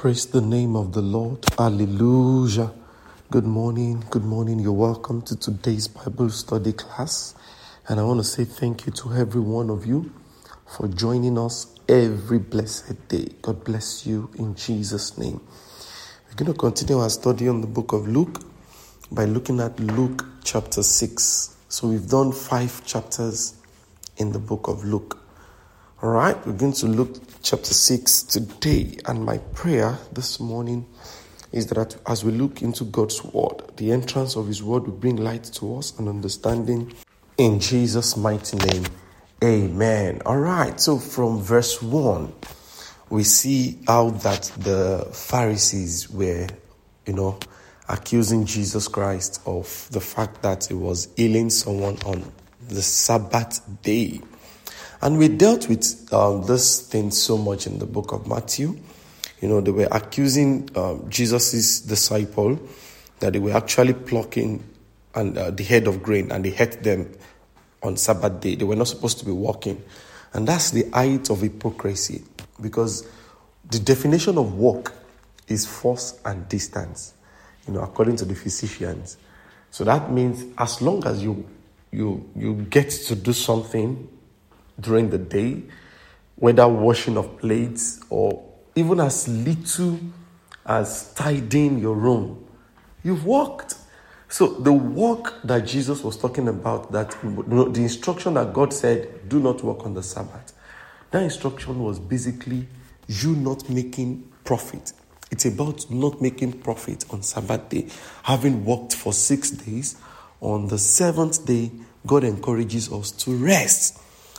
Praise the name of the Lord. Hallelujah. Good morning. Good morning. You're welcome to today's Bible study class. And I want to say thank you to every one of you for joining us every blessed day. God bless you in Jesus' name. We're going to continue our study on the book of Luke by looking at Luke chapter 6. So we've done 5 chapters in the book of Luke. All right, we're going to Luke chapter 6 today, and my prayer this morning is that as we look into God's word, the entrance of his word will bring light to us and understanding in Jesus' mighty name. Amen. All right, so from verse 1, we see how that the Pharisees were, accusing Jesus Christ of the fact that he was healing someone on the Sabbath day. And we dealt with this thing so much in the book of Matthew. They were accusing Jesus' disciple that they were actually plucking the head of grain and they ate them on Sabbath day. They were not supposed to be walking. And that's the height of hypocrisy, because the definition of walk is force and distance, according to the physicians. So that means as long as you get to do something during the day, whether washing of plates or even as little as tidying your room, you've walked. So the walk that Jesus was talking about, that the instruction that God said, do not walk on the Sabbath, that instruction was basically you not making profit. It's about not making profit on Sabbath day. Having worked for 6 days, on the 7th day, God encourages us to rest.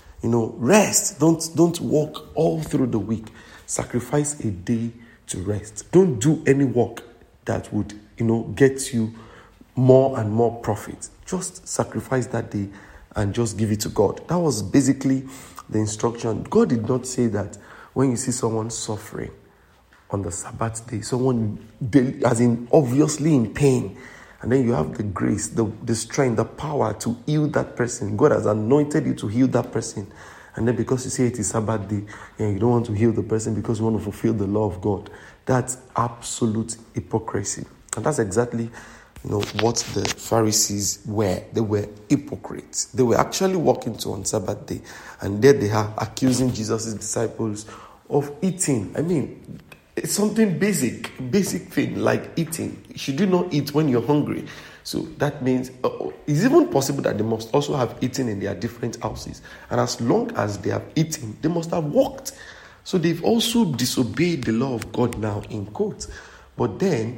Rest. Don't work all through the week. Sacrifice a day to rest. Don't do any work that would, get you more and more profit. Just sacrifice that day and just give it to God. That was basically the instruction. God did not say that when you see someone suffering on the Sabbath day, someone as in obviously in pain, and then you have the grace, the strength, the power to heal that person. God has anointed you to heal that person. And then because you say it is Sabbath day, and you don't want to heal the person because you want to fulfill the law of God, that's absolute hypocrisy. And that's exactly, what the Pharisees were. They were hypocrites. They were actually walking on Sabbath day. And there they are accusing Jesus' disciples of eating. It's something basic thing like eating. Should you not eat when you're hungry? So that means it's even possible that they must also have eaten in their different houses. And as long as they have eaten, they must have walked. So they've also disobeyed the law of God now, in quotes. But then,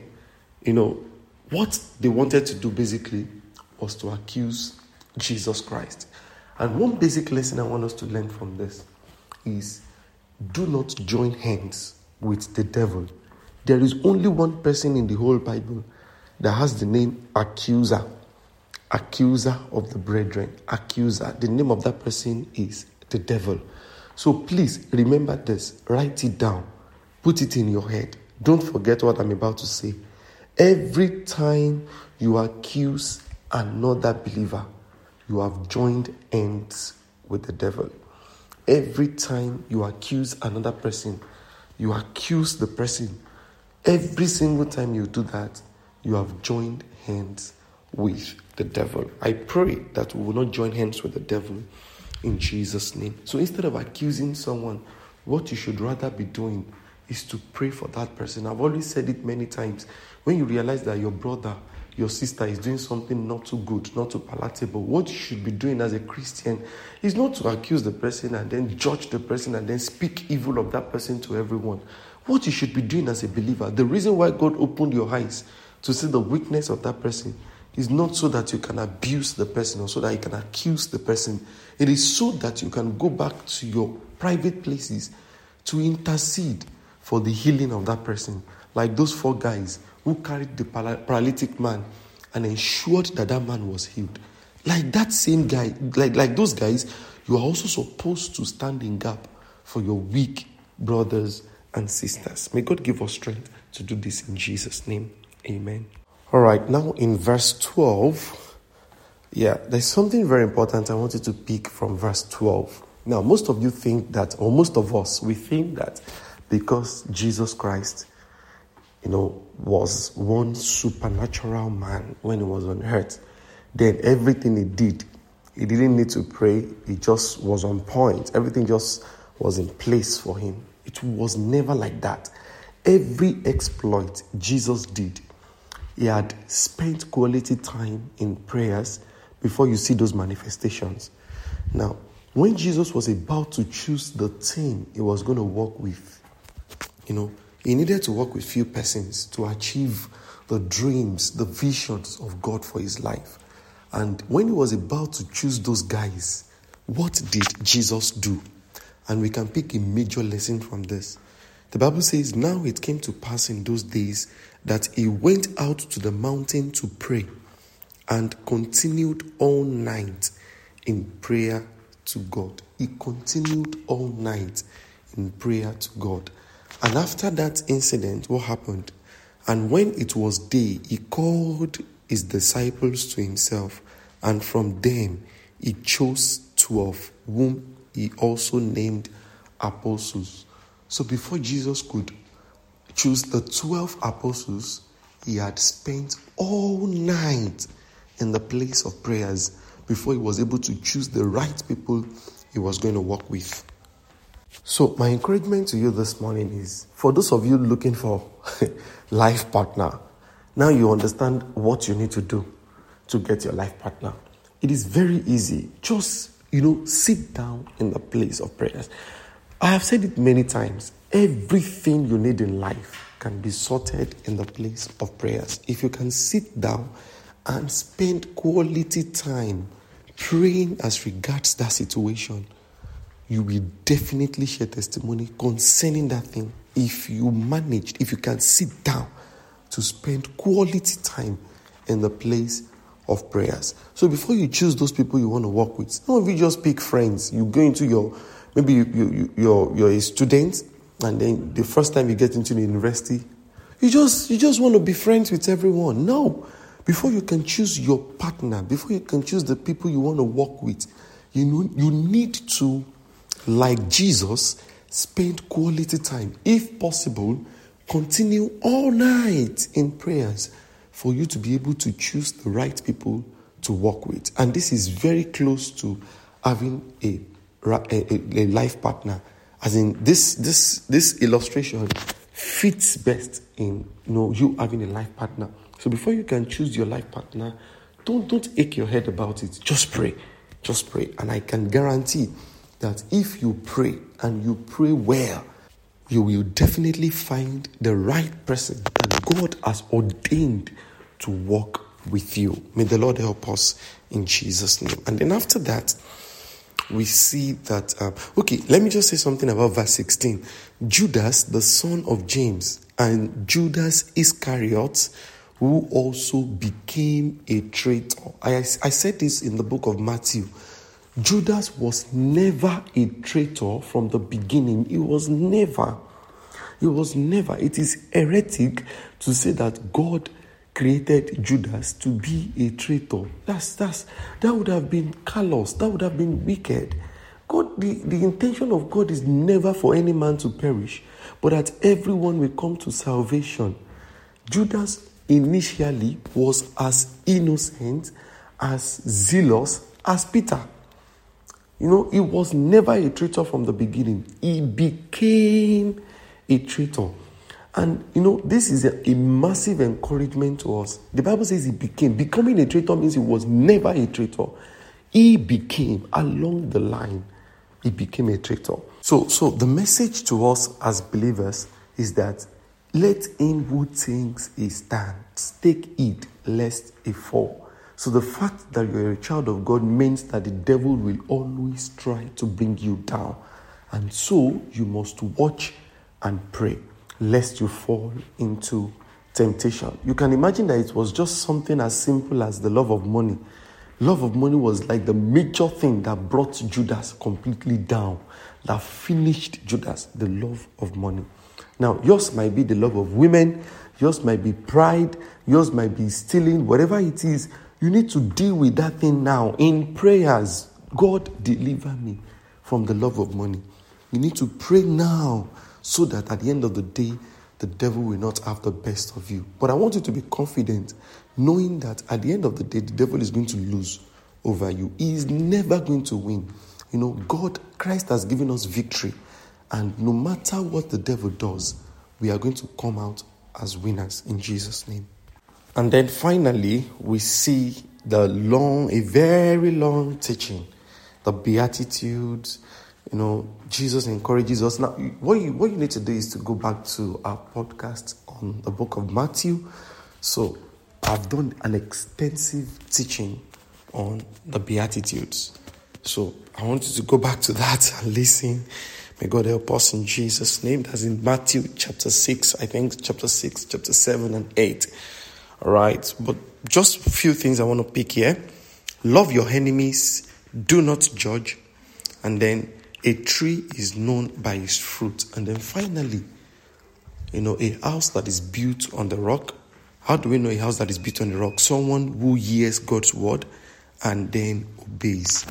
what they wanted to do basically was to accuse Jesus Christ. And one basic lesson I want us to learn from this is do not join hands with the devil. There is only one person in the whole Bible that has the name accuser of the brethren. Accuser. The name of that person is the devil. So please remember this. Write it down. Put it in your head. Don't forget what I'm about to say. Every time you accuse another believer, you have joined hands with the devil. Every time you accuse another person, you accuse the person. Every single time you do that, you have joined hands with the devil. I pray that we will not join hands with the devil in Jesus' name. So instead of accusing someone, what you should rather be doing is to pray for that person. I've always said it many times. When you realize that your brother, your sister is doing something not too good, not too palatable, what you should be doing as a Christian is not to accuse the person and then judge the person and then speak evil of that person to everyone. What you should be doing as a believer, the reason why God opened your eyes to see the weakness of that person is not so that you can abuse the person or so that you can accuse the person. It is so that you can go back to your private places to intercede for the healing of that person. Like those 4 guys who carried the paralytic man and ensured that man was healed. Like that same guy, like those guys, you are also supposed to stand in gap for your weak brothers and sisters. May God give us strength to do this in Jesus' name. Amen. All right, now in verse 12, there's something very important I wanted to pick from verse 12. Now, most of you think that, or most of us, we think that because Jesus Christ was one supernatural man when he was on earth. Then everything he did, he didn't need to pray. He just was on point. Everything just was in place for him. It was never like that. Every exploit Jesus did, he had spent quality time in prayers before you see those manifestations. Now, when Jesus was about to choose the team he was going to work with, he needed to work with few persons to achieve the dreams, the visions of God for his life. And when he was about to choose those guys, what did Jesus do? And we can pick a major lesson from this. The Bible says, now it came to pass in those days that he went out to the mountain to pray and continued all night in prayer to God. He continued all night in prayer to God. And after that incident, what happened? And when it was day, he called his disciples to himself, and from them he chose 12, whom he also named apostles. So before Jesus could choose the 12 apostles, he had spent all night in the place of prayers before he was able to choose the right people he was going to work with. So my encouragement to you this morning is, for those of you looking for life partner, now you understand what you need to do to get your life partner. It is very easy. Just, sit down in the place of prayers. I have said it many times. Everything you need in life can be sorted in the place of prayers. If you can sit down and spend quality time praying as regards that situation, you will definitely share testimony concerning that thing. If you can sit down to spend quality time in the place of prayers. So before you choose those people you want to work with, some of you just pick friends. You go into you're a student, and then the first time you get into the university, you just want to be friends with everyone. No. Before you can choose your partner, before you can choose the people you want to work with, you need to, like Jesus, spend quality time. If possible, continue all night in prayers for you to be able to choose the right people to work with. And this is very close to having a life partner. As in, this illustration fits best in you having a life partner. So before you can choose your life partner, don't ache your head about it. Just pray. And I can guarantee that if you pray and you pray well, you will definitely find the right person that God has ordained to work with you. May the Lord help us in Jesus' name. And then after that, we see that, let me just say something about verse 16. Judas, the son of James, and Judas Iscariot, who also became a traitor. I said this in the book of Matthew. Judas was never a traitor from the beginning. He was never. It is heretic to say that God created Judas to be a traitor. That would have been callous. That would have been wicked. God, the intention of God is never for any man to perish, but that everyone will come to salvation. Judas initially was as innocent, as zealous as Peter. He was never a traitor from the beginning. He became a traitor. And, this is a massive encouragement to us. The Bible says he became. Becoming a traitor means he was never a traitor. He became, along the line, he became a traitor. So the message to us as believers is that let him who thinks he stands take heed lest he fall. So the fact that you're a child of God means that the devil will always try to bring you down. And so you must watch and pray lest you fall into temptation. You can imagine that it was just something as simple as the love of money. Love of money was like the major thing that brought Judas completely down, that finished Judas, the love of money. Now, yours might be the love of women, yours might be pride, yours might be stealing, whatever it is. You need to deal with that thing now in prayers. God, deliver me from the love of money. You need to pray now so that at the end of the day, the devil will not have the best of you. But I want you to be confident, knowing that at the end of the day, the devil is going to lose over you. He is never going to win. Christ has given us victory. And no matter what the devil does, we are going to come out as winners in Jesus' name. And then finally, we see a very long teaching, the Beatitudes. Jesus encourages us. Now, what you need to do is to go back to our podcast on the book of Matthew. So I've done an extensive teaching on the Beatitudes. So I want you to go back to that and listen. May God help us in Jesus' name. That's in Matthew chapter 6, chapter 6, chapter 7 and 8. All right. But just a few things I want to pick here. Love your enemies. Do not judge. And then a tree is known by its fruit. And then finally, a house that is built on the rock. How do we know a house that is built on the rock? Someone who hears God's word and then obeys.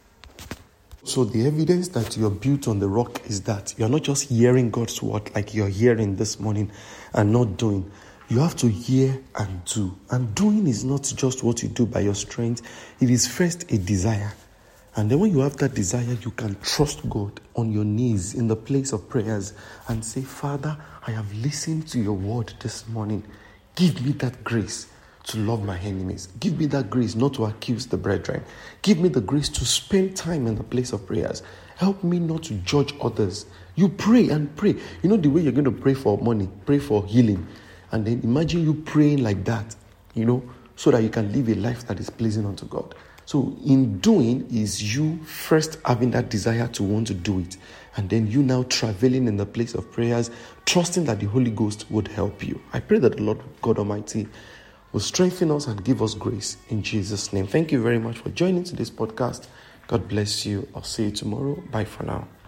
So the evidence that you're built on the rock is that you're not just hearing God's word like you're hearing this morning and not doing. You have to hear and do. And doing is not just what you do by your strength. It is first a desire. And then when you have that desire, you can trust God on your knees in the place of prayers and say, Father, I have listened to your word this morning. Give me that grace to love my enemies. Give me that grace not to accuse the brethren. Give me the grace to spend time in the place of prayers. Help me not to judge others. You pray and pray. The way you're going to pray for money, pray for healing. And then imagine you praying like that, so that you can live a life that is pleasing unto God. So in doing is you first having that desire to want to do it. And then you now traveling in the place of prayers, trusting that the Holy Ghost would help you. I pray that the Lord God Almighty will strengthen us and give us grace in Jesus' name. Thank you very much for joining today's podcast. God bless you. I'll see you tomorrow. Bye for now.